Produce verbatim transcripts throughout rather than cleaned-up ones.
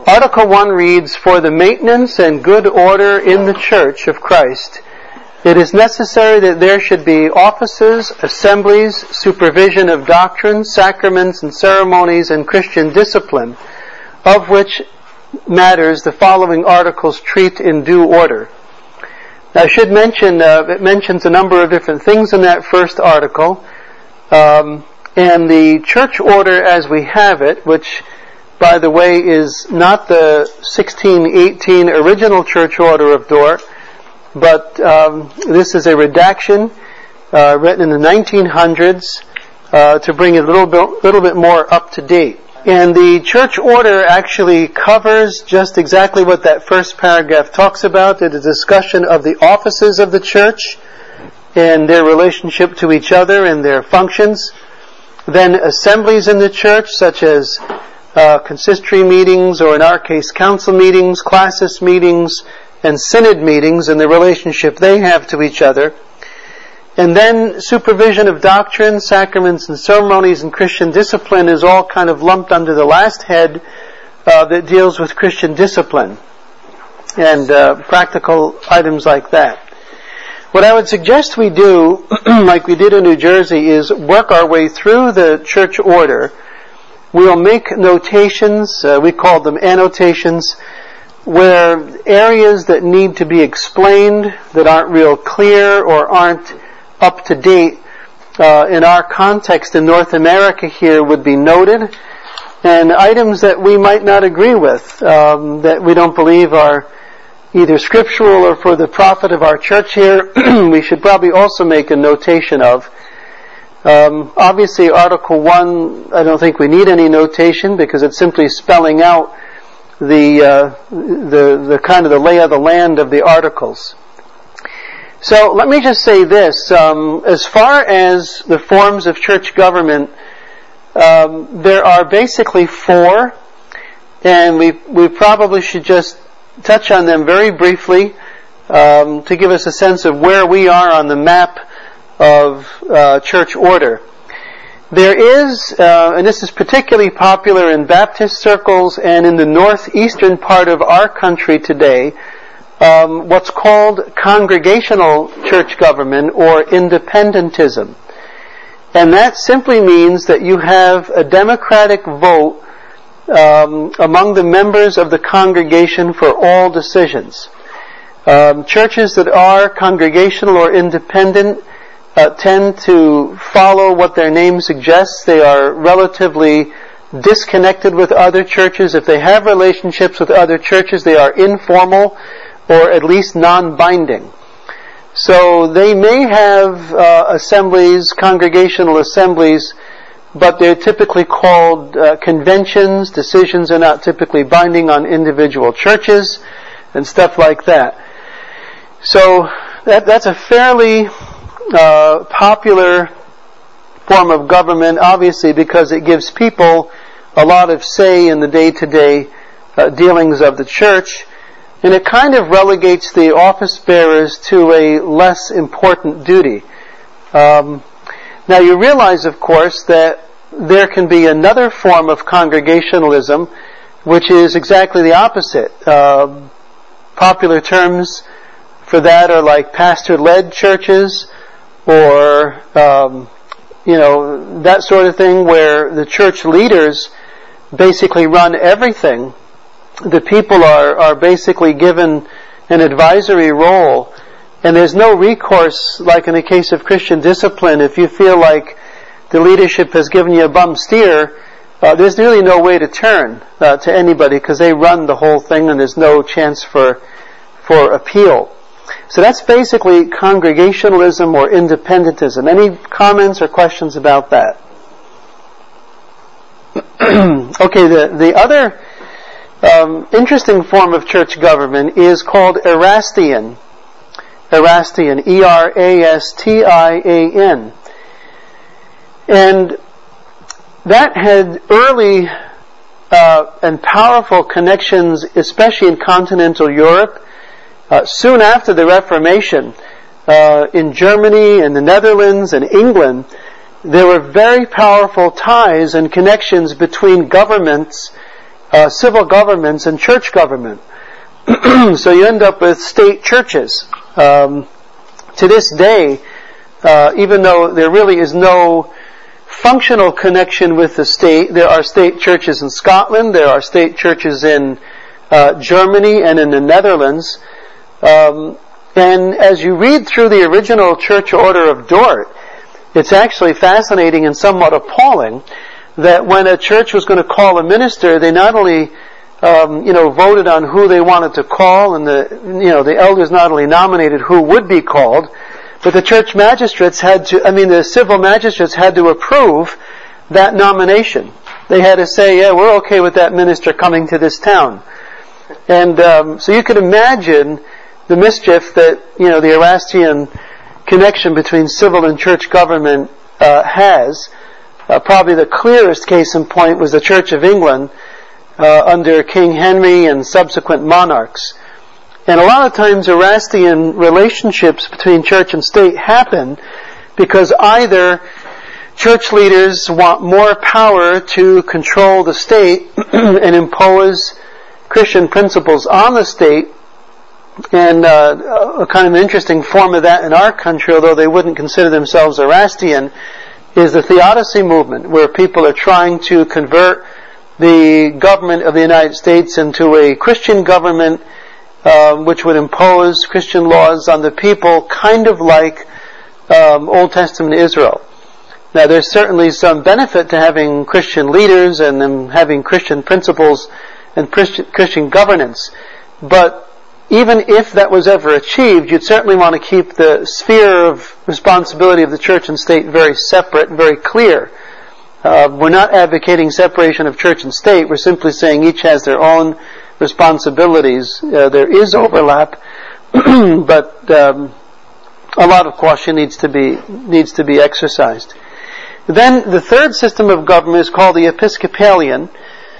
Article one reads, "For the maintenance and good order in the Church of Christ, it is necessary that there should be offices, assemblies, supervision of doctrine, sacraments and ceremonies, and Christian discipline, of which matters the following articles treat in due order." Now, I should mention, uh, it mentions a number of different things in that first article, um, and the church order as we have it, which, by the way, is not the sixteen eighteen original church order of Dort, but um, this is a redaction uh, written in the nineteen hundreds uh, to bring it a little bit, little bit more up to date. And the church order actually covers just exactly what that first paragraph talks about. It is a discussion of the offices of the church and their relationship to each other and their functions. Then assemblies in the church, such as uh, consistory meetings, or in our case, council meetings, classis meetings, and synod meetings, and the relationship they have to each other. And then supervision of doctrine, sacraments and ceremonies, and Christian discipline is all kind of lumped under the last head uh, that deals with Christian discipline and uh, practical items like that. What I would suggest we do, like we did in New Jersey, is work our way through the church order. We'll make notations, uh, we call them annotations, where areas that need to be explained, that aren't real clear or aren't up to date uh, in our context in North America here would be noted, and items that we might not agree with, um, that we don't believe are either scriptural or for the profit of our church here, we should probably also make a notation of. Um, obviously, Article one, I don't think we need any notation because it's simply spelling out the uh, the the kind of the lay of the land of the articles. So let me just say this: um, as far as the forms of church government, um, there are basically four, and we we probably should just touch on them very briefly um, to give us a sense of where we are on the map of uh, church order. There is, uh, and this is particularly popular in Baptist circles and in the northeastern part of our country today, um, what's called congregational church government or independentism. And that simply means that you have a democratic vote um, among the members of the congregation for all decisions. Um, churches that are congregational or independent Uh, tend to follow what their name suggests. They are relatively disconnected with other churches. If they have relationships with other churches, they are informal or at least non-binding. So they may have uh, assemblies, congregational assemblies, but they're typically called uh, conventions. Decisions are not typically binding on individual churches and stuff like that. So that, that's a fairly Uh, popular form of government, obviously, because it gives people a lot of say in the day-to-day uh, dealings of the church, and it kind of relegates the office bearers to a less important duty. Um, now, you realize, of course, that there can be another form of congregationalism, which is exactly the opposite. Uh, popular terms for that are like pastor-led churches, or, um, you know, that sort of thing, where the church leaders basically run everything. The people are, are basically given an advisory role, and there's no recourse, like in the case of Christian discipline. If you feel like the leadership has given you a bum steer, uh, there's really no way to turn uh, to anybody, because they run the whole thing, and there's no chance for for appeal. So that's basically congregationalism or independentism. Any comments or questions about that? Okay, the, the other um, interesting form of church government is called Erastian. Erastian, E R A S T I A N. And that had early uh, and powerful connections, especially in continental Europe. Uh, soon after the Reformation, uh, in Germany and the Netherlands and England, there were very powerful ties and connections between governments uh, civil governments and church government. So you end up with state churches. Um, to this day, uh, even though there really is no functional connection with the state, there are state churches in Scotland, there are state churches in uh, Germany and in the Netherlands. Um, and as you read through the original Church Order of Dort, it's actually fascinating and somewhat appalling that when a church was going to call a minister, they not only um, you know voted on who they wanted to call, and the you know the elders not only nominated who would be called, but the church magistrates had to, I mean the civil magistrates had to approve that nomination. They had to say, yeah, we're okay with that minister coming to this town. And um, so you could imagine the mischief that, you know, the Erastian connection between civil and church government uh, has. Uh, probably the clearest case in point was the Church of England uh, under King Henry and subsequent monarchs. And a lot of times Erastian relationships between church and state happen because either church leaders want more power to control the state and impose Christian principles on the state, and uh, a kind of an interesting form of that in our country, although they wouldn't consider themselves Erastian, is the theodicy movement, where people are trying to convert the government of the United States into a Christian government uh, which would impose Christian laws on the people, kind of like um, Old Testament Israel. Now, there's certainly some benefit to having Christian leaders and them having Christian principles and Christian governance, but even if that was ever achieved, you'd certainly want to keep the sphere of responsibility of the church and state very separate, very clear. Uh, we're not advocating separation of church and state. We're simply saying each has their own responsibilities. Uh, there is overlap, but um, a lot of caution needs to be needs to be exercised. Then the third system of government is called the Episcopalian.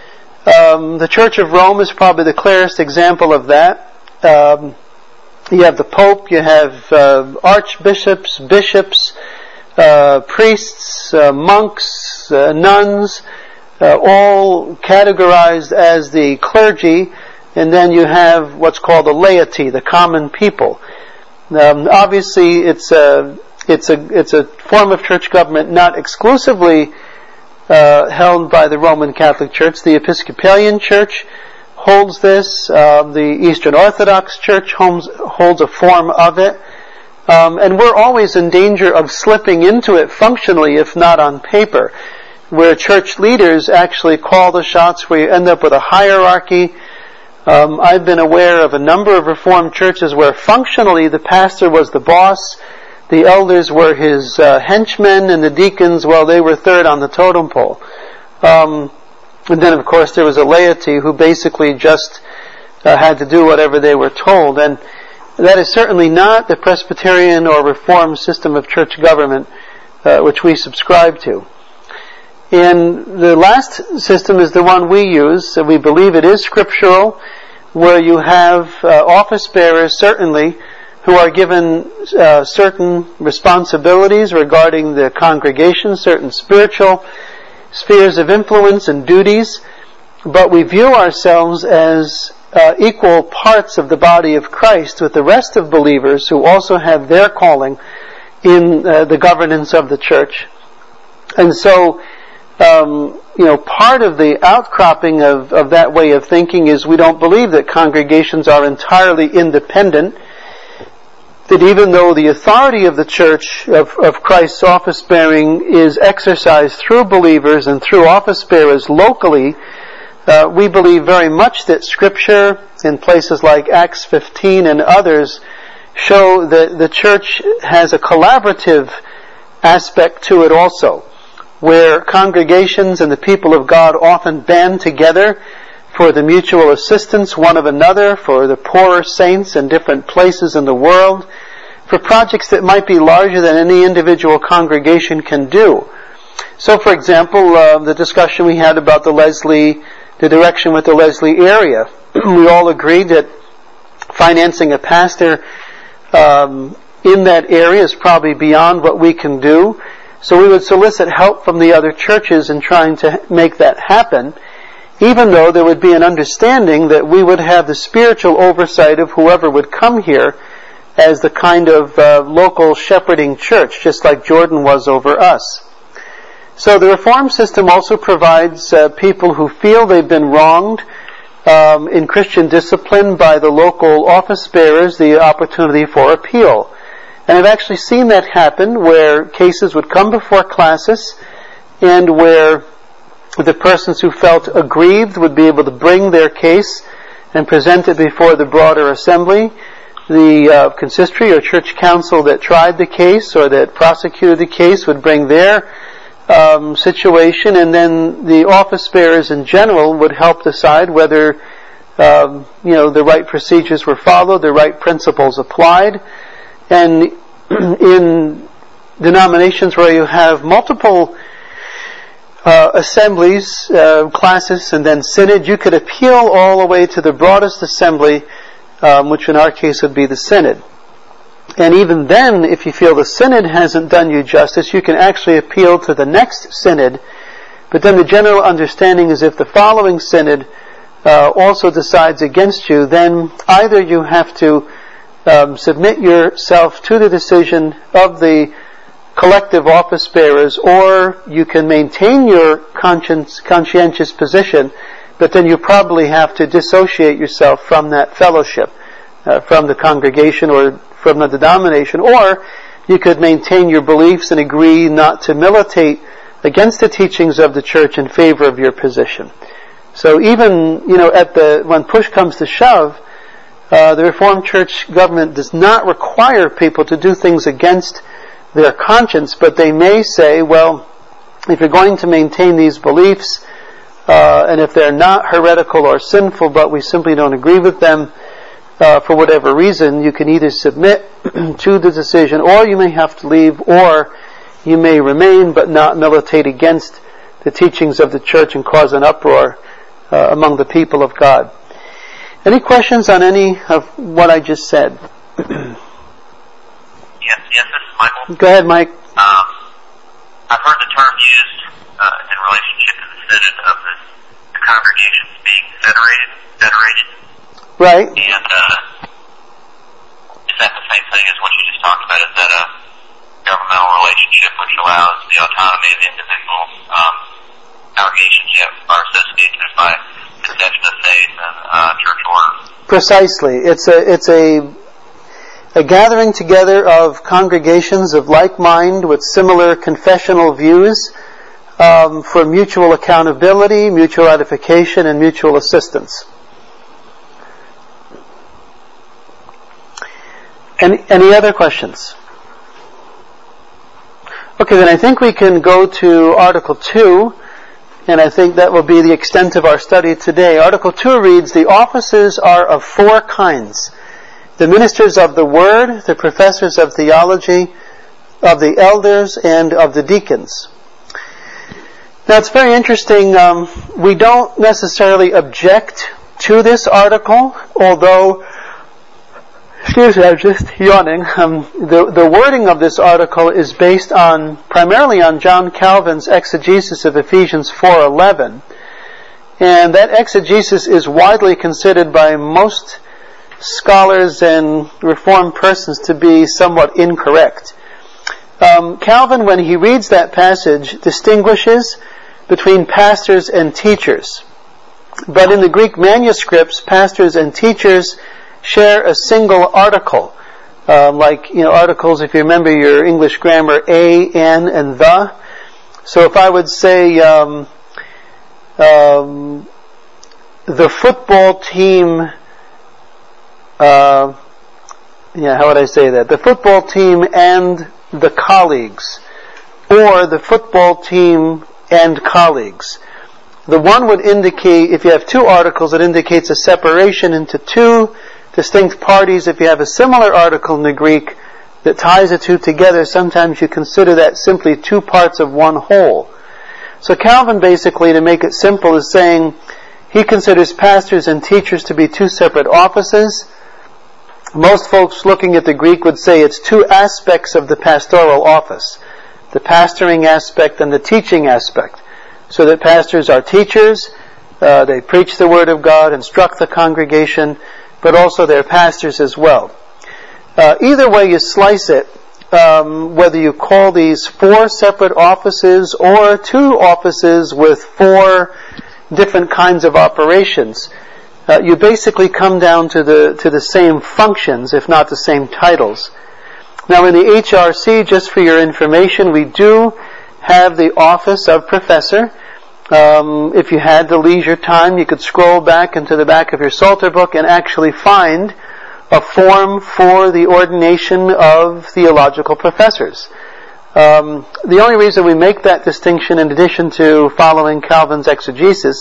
Um, the Church of Rome is probably the clearest example of that. Um, you have the Pope, you have uh, archbishops, bishops, uh, priests, uh, monks, uh, nuns, uh, all categorized as the clergy, and then you have what's called the laity, the common people. Um, obviously, it's a it's a it's a form of church government not exclusively uh, held by the Roman Catholic Church. The Episcopalian Church holds this. Uh, the Eastern Orthodox Church holds, holds a form of it. Um, and we're always in danger of slipping into it functionally, if not on paper, where church leaders actually call the shots, where you end up with a hierarchy. Um, I've been aware of a number of Reformed churches where functionally the pastor was the boss, the elders were his uh, henchmen, and the deacons, well, they were third on the totem pole. Um, And then, of course, there was a laity who basically just uh, had to do whatever they were told. And that is certainly not the Presbyterian or Reformed system of church government uh, which we subscribe to. And the last system is the one we use. So we believe it is scriptural, where you have uh, office bearers, certainly, who are given uh, certain responsibilities regarding the congregation, certain spiritual spheres of influence and duties, but we view ourselves as uh, equal parts of the body of Christ with the rest of believers who also have their calling in uh, the governance of the church. And so, um, you know, part of the outcropping of, of that way of thinking is we don't believe that congregations are entirely independent, that even though the authority of the church, of, of Christ's office bearing, is exercised through believers and through office bearers locally, uh, we believe very much that Scripture, in places like Acts fifteen and others, show that the church has a collaborative aspect to it also, where congregations and the people of God often band together for the mutual assistance one of another, for the poorer saints in different places in the world, for projects that might be larger than any individual congregation can do. So, for example, uh, the discussion we had about the Leslie, the direction with the Leslie area, we all agreed that financing a pastor um, in that area is probably beyond what we can do. So we would solicit help from the other churches in trying to make that happen. even though there would be an understanding that we would have the spiritual oversight of whoever would come here as the kind of uh, local shepherding church, just like Jordan was over us. So the Reformed system also provides uh, people who feel they've been wronged um, in Christian discipline by the local office bearers the opportunity for appeal. And I've actually seen that happen where cases would come before classis and where the persons who felt aggrieved would be able to bring their case and present it before the broader assembly. The uh, consistory or church council that tried the case or that prosecuted the case would bring their um, situation, and then the office bearers in general would help decide whether um, you know the right procedures were followed, the right principles applied. And in denominations where you have multiple uh, assemblies, uh, classis, and then synod, you could appeal all the way to the broadest assembly, um, which in our case would be the synod. And even then, if you feel the synod hasn't done you justice, you can actually appeal to the next synod. But then the general understanding is if the following synod uh, also decides against you, then either you have to um, submit yourself to the decision of the collective office bearers, or you can maintain your conscience, conscientious position, but then you probably have to dissociate yourself from that fellowship, uh, from the congregation or from the denomination, or you could maintain your beliefs and agree not to militate against the teachings of the church in favor of your position. So even, you know, at the, when push comes to shove, uh, the Reformed Church government does not require people to do things against their conscience, but they may say, well, if you're going to maintain these beliefs, uh, and if they're not heretical or sinful, but we simply don't agree with them, uh, for whatever reason, you can either submit to the decision, or you may have to leave, or you may remain but not militate against the teachings of the church and cause an uproar uh, among the people of God. Any questions on any of what I just said? Yes, yes, this is Michael. Go ahead, Mike. Um, I've heard the term used uh, in relationship to the synod of the, the congregations being federated, federated. Right. And uh, is that the same thing as what you just talked about? Is that a governmental relationship which allows the autonomy of the individual um, congregations yet are associated by confession of faith and uh, church order? Precisely. It's a it's a a gathering together of congregations of like mind with similar confessional views um, for mutual accountability, mutual edification, and mutual assistance. Any, any other questions? Okay, then I think we can go to Article two, and I think that will be the extent of our study today. Article two reads, the offices are of four kinds: the ministers of the Word, the professors of theology, of the elders, and of the deacons. Now it's very interesting. Um, we don't necessarily object to this article, although, excuse me, I'm just yawning. Um, the, the wording of this article is based on, primarily on John Calvin's exegesis of Ephesians four eleven. And that exegesis is widely considered by most scholars and Reformed persons to be somewhat incorrect. Um, Calvin, when he reads that passage, distinguishes between pastors and teachers. But in the Greek manuscripts, pastors and teachers share a single article. Uh, like, you know, articles, if you remember your English grammar, a, an, and the. So if I would say, um, um, the football team, uh, yeah, how would I say that? The football team and the colleagues, or the football team and colleagues. The one would indicate, if you have two articles, it indicates a separation into two distinct parties. If you have a similar article in the Greek that ties the two together, sometimes you consider that simply two parts of one whole. So Calvin, basically, to make it simple, is saying he considers pastors and teachers to be two separate offices. Most folks looking at the Greek would say it's two aspects of the pastoral office: the pastoring aspect and the teaching aspect. So that pastors are teachers, Uh, they preach the Word of God, instruct the congregation, but also they're pastors as well. Uh, either way you slice it, um, whether you call these four separate offices or two offices with four different kinds of operations, uh, you basically come down to the to the same functions, if not the same titles. Now in the H R C, just for your information, we do have the office of professor. Um, if you had the leisure time, you could scroll back into the back of your Psalter book and actually find a form for the ordination of theological professors. Um, the only reason we make that distinction, in addition to following Calvin's exegesis,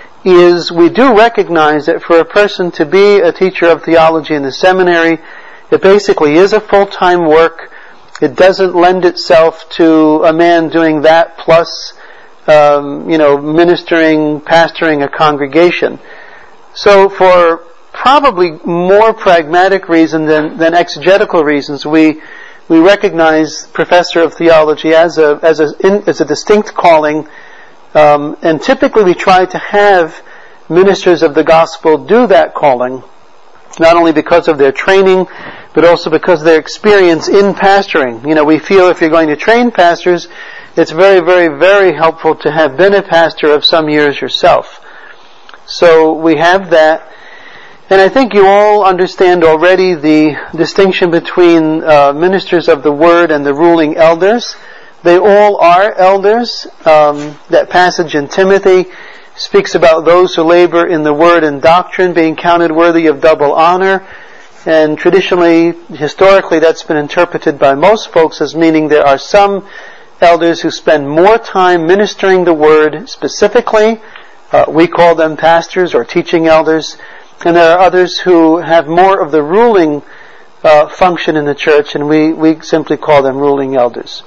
is we do recognize that for a person to be a teacher of theology in the seminary, it basically is a full-time work. It doesn't lend itself to a man doing that plus, um, you know, ministering, pastoring a congregation. So for probably more pragmatic reason than, than exegetical reasons, we we recognize professor of theology as a as a in, as a distinct calling, um, and typically we try to have ministers of the gospel do that calling, not only because of their training, but also because of their experience in pastoring. You know, we feel if you're going to train pastors, it's very, very, very helpful to have been a pastor of some years yourself. So we have that. And I think you all understand already the distinction between uh, ministers of the Word and the ruling elders. They all are elders. Um, that passage in Timothy speaks about those who labor in the Word and doctrine being counted worthy of double honor. And traditionally, historically, that's been interpreted by most folks as meaning there are some elders who spend more time ministering the Word specifically. Uh, we call them pastors or teaching elders. And there are others who have more of the ruling uh, function in the church, and we, we simply call them ruling elders.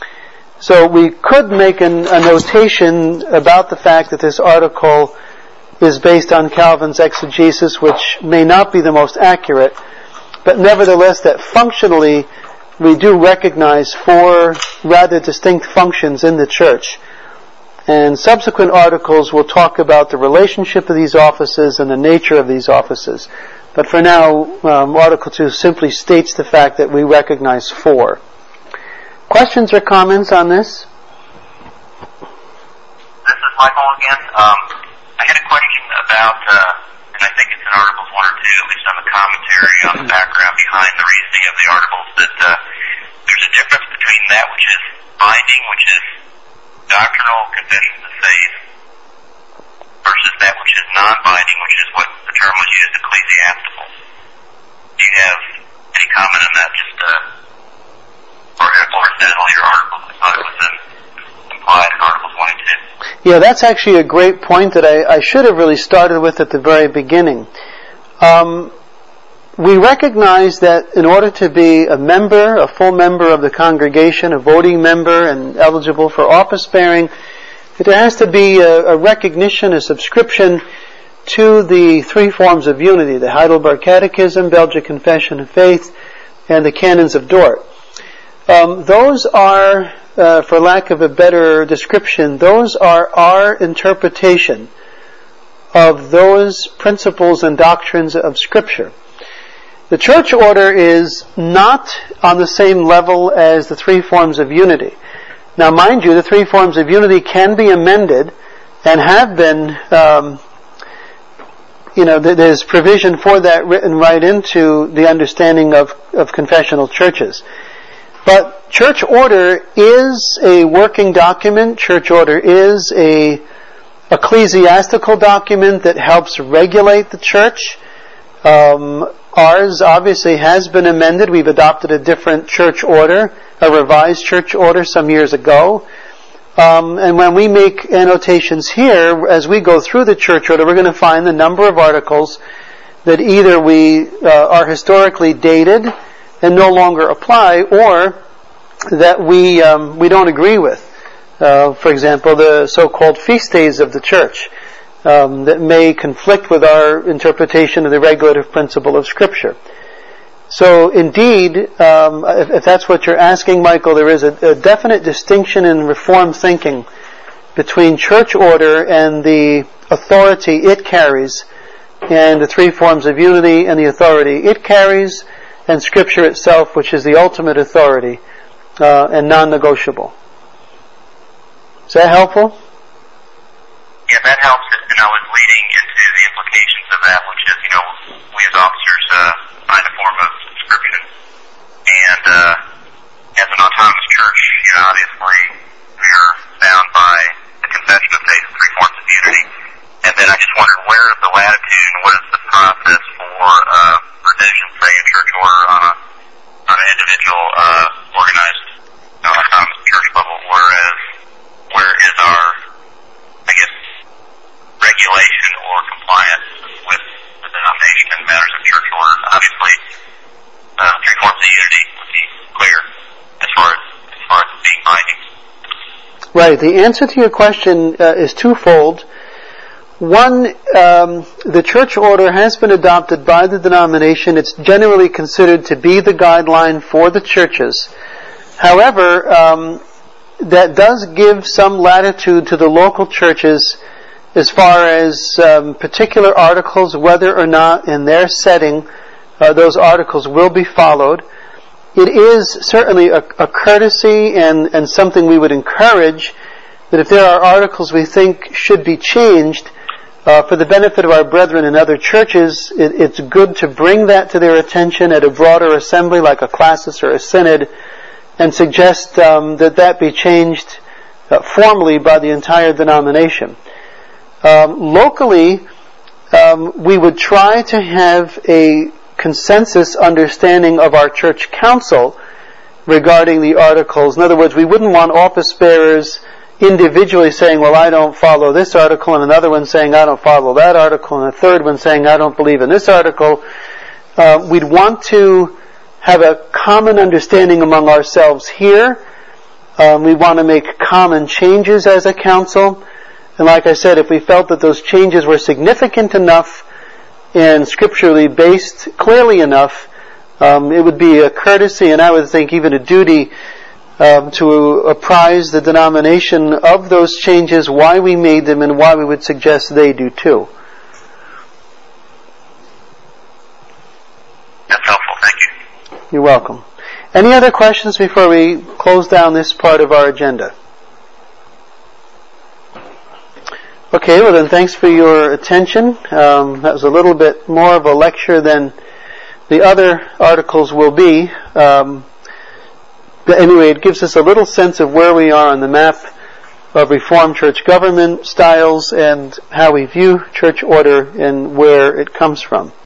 So we could make an, a notation about the fact that this article is based on Calvin's exegesis, which may not be the most accurate, but nevertheless that functionally we do recognize four rather distinct functions in the church. And subsequent articles will talk about the relationship of these offices and the nature of these offices. But for now, um, Article two simply states the fact that we recognize four. Questions or comments on this? This is Michael again. Um, I had a question about, uh, and I think it's in Articles one or two, at least on the commentary, on the background behind the reasoning of the articles, that uh, there's a difference between that which is binding, which is doctrinal confessions of faith, versus that which is non-binding, which is what the term was used, ecclesiastical. Do you have any comment on that? Just, uh, or, or is that all your articles? I thought it was um, implied in Articles one and two. Yeah, that's actually a great point that I, I should have really started with at the very beginning. Um, we recognize that in order to be a member, a full member of the congregation, a voting member and eligible for office bearing, there has to be a, a recognition, a subscription to the three forms of unity, the Heidelberg Catechism, Belgic Confession of Faith, and the Canons of Dort. Um, those are, uh, for lack of a better description, those are our interpretation of those principles and doctrines of Scripture. The church order is not on the same level as the three forms of unity. Now, mind you, the three forms of unity can be amended and have been, um, you know, there's provision for that written right into the understanding of, of confessional churches. But church order is a working document. Church order is a ecclesiastical document that helps regulate the church. Um, Ours obviously has been amended. We've adopted a different church order, a revised church order some years ago. Um, and when we make annotations here, as we go through the church order, we're going to find the number of articles that either we uh, are historically dated and no longer apply, or that we um, we don't agree with. Uh, for example, the so-called feast days of the church. Um, that may conflict with our interpretation of the regulative principle of Scripture. So, indeed, um, if, if that's what you're asking, Michael, there is a, a definite distinction in Reformed thinking between church order and the authority it carries, and the three forms of unity and the authority it carries, and Scripture itself, which is the ultimate authority uh, and non-negotiable. Is that helpful? Yeah, that helps. And I was leading into the implications of that, which is, you know, we as officers uh, find a form of subscription. And uh, as an autonomous church, you know, obviously we are bound by the confession of faith, three forms of unity. And then I just wondered, where is the latitude and what is the process for uh, revision, say, in church order on a on an individual uh, organized, you know, autonomous church level, whereas where is our, I guess, regulation or compliance with the denomination in matters of church order? Obviously, uh, three forms of unity would be clear as far as, as far as being binding. Right. The answer to your question uh, is twofold. One, um, the church order has been adopted by the denomination. It's generally considered to be the guideline for the churches. However, um, that does give some latitude to the local churches as far as um, particular articles, whether or not in their setting uh, those articles will be followed. It is certainly a, a courtesy and, and something we would encourage, that if there are articles we think should be changed uh, for the benefit of our brethren in other churches, it, it's good to bring that to their attention at a broader assembly like a classis or a synod, and suggest um, that that be changed uh, formally by the entire denomination. Um, locally, um, we would try to have a consensus understanding of our church council regarding the articles. In other words, we wouldn't want office bearers individually saying, well, I don't follow this article, and another one saying, I don't follow that article, and a third one saying, I don't believe in this article. Uh, we'd want to have a common understanding among ourselves here. Um, we want to make common changes as a council. And like I said, if we felt that those changes were significant enough and scripturally based clearly enough, um, it would be a courtesy, and I would think even a duty, um, to apprise the denomination of those changes, why we made them, and why we would suggest they do too. That's helpful. Thank you. You're welcome. Any other questions before we close down this part of our agenda? Okay, well then thanks for your attention. Um, that was a little bit more of a lecture than the other articles will be. Um, but anyway, it gives us a little sense of where we are on the map of Reformed church government styles and how we view church order and where it comes from.